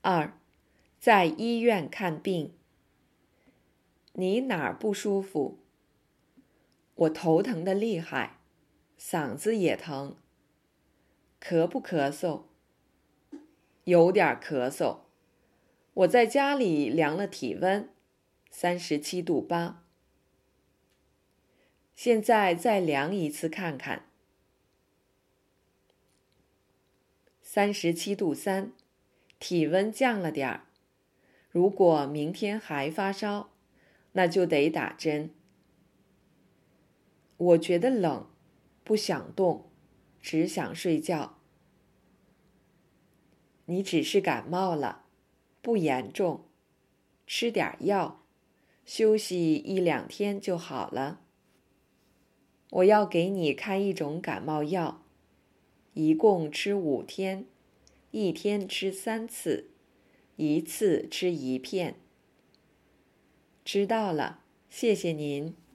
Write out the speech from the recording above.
2. 在医院看病。你哪儿不舒服？我头疼得厉害，嗓子也疼。咳不咳嗽？有点咳嗽。我在家里量了体温，37度8。现在再量一次看看。37度3，体温降了点儿。如果明天还发烧，那就得打针。我觉得冷，不想动，只想睡觉。你只是感冒了，不严重，吃点药，休息1、2天就好了。我要给你开一种感冒药，一共吃5天，1天吃3次，1次吃1片。知道了，谢谢您。